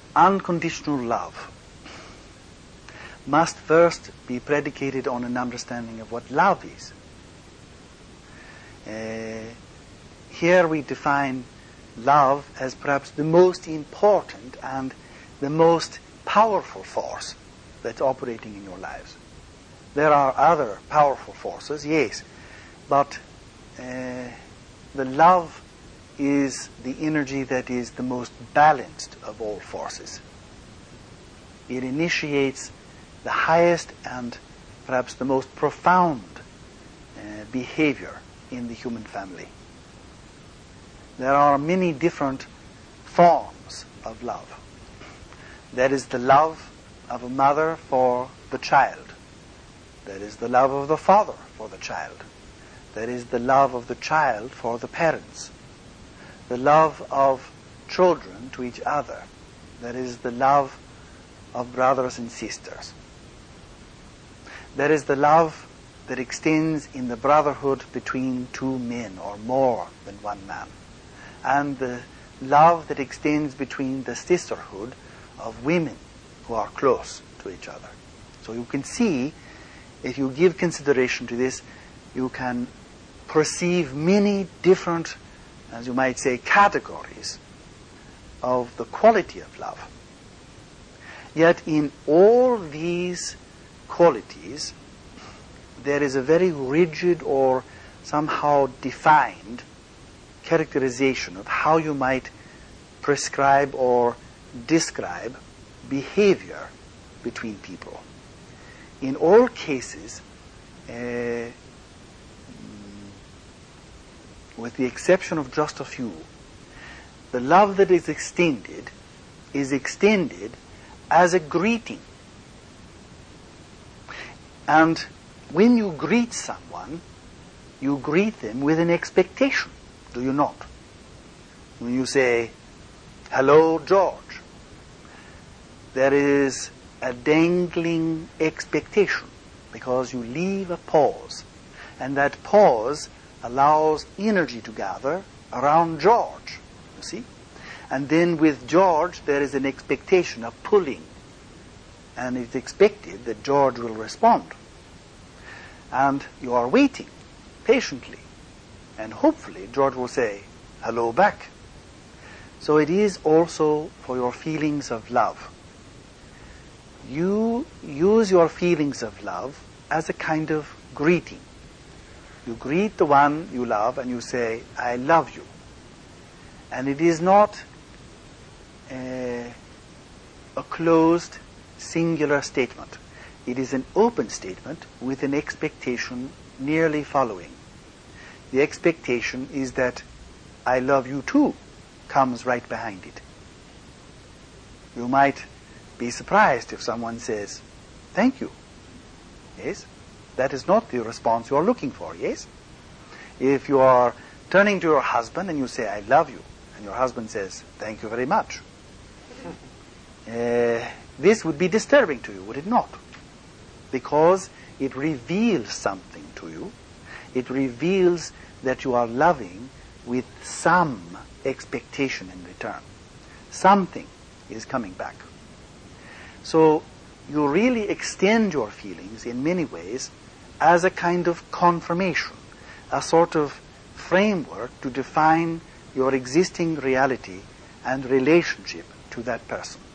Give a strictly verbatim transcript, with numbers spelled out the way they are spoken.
unconditional love must first be predicated on an understanding of what love is. Uh, here we define love as perhaps the most important and the most powerful force that's operating in your lives. There are other powerful forces, yes, but uh, the love is the energy that is the most balanced of all forces. It initiates the highest and perhaps the most profound uh, behavior in the human family. There are many different forms of love. There is the love of a mother for the child. There is the love of the father for the child. There is the love of the child for the parents. The love of children to each other. There is the love of brothers and sisters. There is the love that extends in the brotherhood between two men or more than one man. And the love that extends between the sisterhood of women who are close to each other. So you can see, if you give consideration to this, you can perceive many different, as you might say, categories of the quality of love. Yet in all these qualities, there is a very rigid or somehow defined characterization of how you might prescribe or describe behavior between people. In all cases, uh, with the exception of just a few, the love that is extended is extended as a greeting. And when you greet someone, you greet them with an expectation, do you not? When you say, "Hello, George," there is a dangling expectation because you leave a pause. And that pause allows energy to gather around George, you see? And then with George, there is an expectation of pulling. And it's expected that George will respond. And you are waiting patiently. And hopefully George will say, "Hello back." So it is also for your feelings of love. You use your feelings of love as a kind of greeting. You greet the one you love and you say, "I love you." And it is not a, a closed, singular statement. It is an open statement with an expectation nearly following. The expectation is that "I love you too" comes right behind it. You might be surprised if someone says, "Thank you." Yes? That is not the response you are looking for, yes? If you are turning to your husband and you say, "I love you," and your husband says, "Thank you very much," uh, this would be disturbing to you, would it not? Because it reveals something to you. It reveals that you are loving with some expectation in return. Something is coming back. So you really extend your feelings in many ways as a kind of confirmation, a sort of framework to define your existing reality and relationship to that person.